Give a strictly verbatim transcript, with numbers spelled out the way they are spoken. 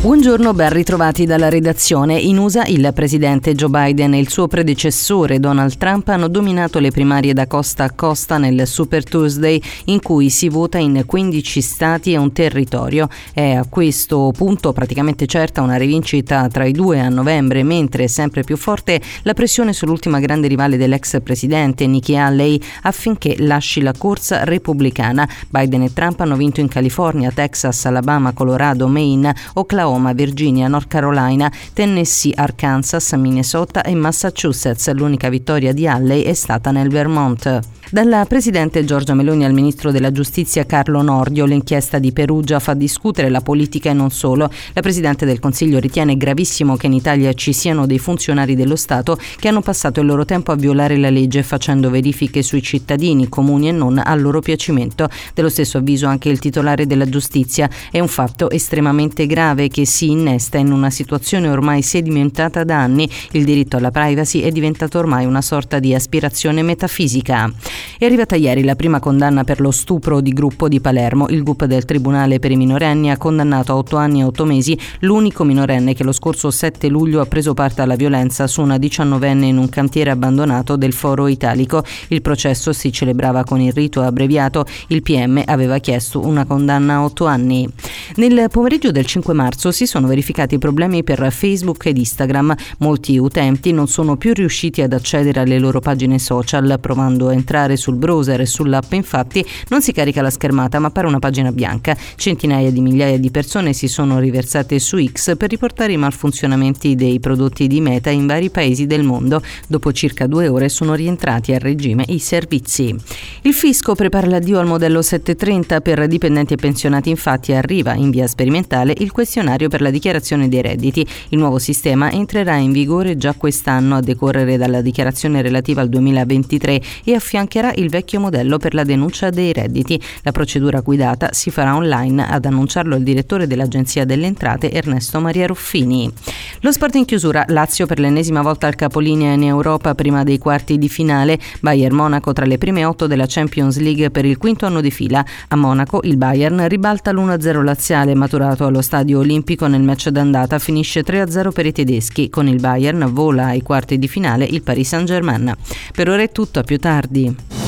Buongiorno, ben ritrovati dalla redazione. In U S A il presidente Joe Biden e il suo predecessore Donald Trump hanno dominato le primarie da costa a costa nel Super Tuesday, in cui si vota in quindici stati e un territorio. È a questo punto praticamente certa una rivincita tra i due a novembre, mentre è sempre più forte la pressione sull'ultima grande rivale dell'ex presidente Nikki Haley affinché lasci la corsa repubblicana. Biden e Trump hanno vinto in California, Texas, Alabama, Colorado, Maine, Oklahoma, Virginia, North Carolina, Tennessee, Arkansas, Minnesota e Massachusetts. L'unica vittoria di Haley è stata nel Vermont. Dalla presidente Giorgia Meloni al ministro della giustizia Carlo Nordio, l'inchiesta di Perugia fa discutere la politica e non solo. La presidente del Consiglio ritiene gravissimo che in Italia ci siano dei funzionari dello Stato che hanno passato il loro tempo a violare la legge facendo verifiche sui cittadini, comuni e non, a loro piacimento. Dello stesso avviso anche il titolare della giustizia. È un fatto estremamente grave che si innesta in una situazione ormai sedimentata da anni. Il diritto alla privacy è diventato ormai una sorta di aspirazione metafisica. È arrivata ieri la prima condanna per lo stupro di gruppo di Palermo. Il G U P del Tribunale per i minorenni ha condannato a otto anni e otto mesi l'unico minorenne che lo scorso sette luglio ha preso parte alla violenza su una diciannovenne in un cantiere abbandonato del Foro Italico. Il processo si celebrava con il rito abbreviato. Il P M aveva chiesto una condanna a otto anni. Nel pomeriggio del cinque marzo si sono verificati problemi per Facebook ed Instagram. Molti utenti non sono più riusciti ad accedere alle loro pagine social. Provando a entrare sul browser e sull'app, infatti, non si carica la schermata ma appare una pagina bianca. Centinaia di migliaia di persone si sono riversate su X per riportare i malfunzionamenti dei prodotti di Meta in vari paesi del mondo. Dopo circa due ore sono rientrati a regime i servizi. Il fisco prepara l'addio al modello settecentotrenta per dipendenti e pensionati. Infatti arriva in via sperimentale il questionario per la dichiarazione dei redditi. Il nuovo sistema entrerà in vigore già quest'anno a decorrere dalla dichiarazione relativa al duemilaventitré e affiancherà il vecchio modello per la denuncia dei redditi. La procedura guidata si farà online, ad annunciarlo il direttore dell'Agenzia delle Entrate Ernesto Maria Ruffini. Lo sport in chiusura: Lazio per l'ennesima volta al capolinea in Europa prima dei quarti di finale. Bayern Monaco tra le prime otto della Champions League per il quinto anno di fila. A Monaco il Bayern ribalta l'uno a zero laziale maturato allo Stadio Olimpico nel match d'andata, finisce tre a zero per i tedeschi. Con il Bayern vola ai quarti di finale il Paris Saint-Germain. Per ora è tutto, a più tardi.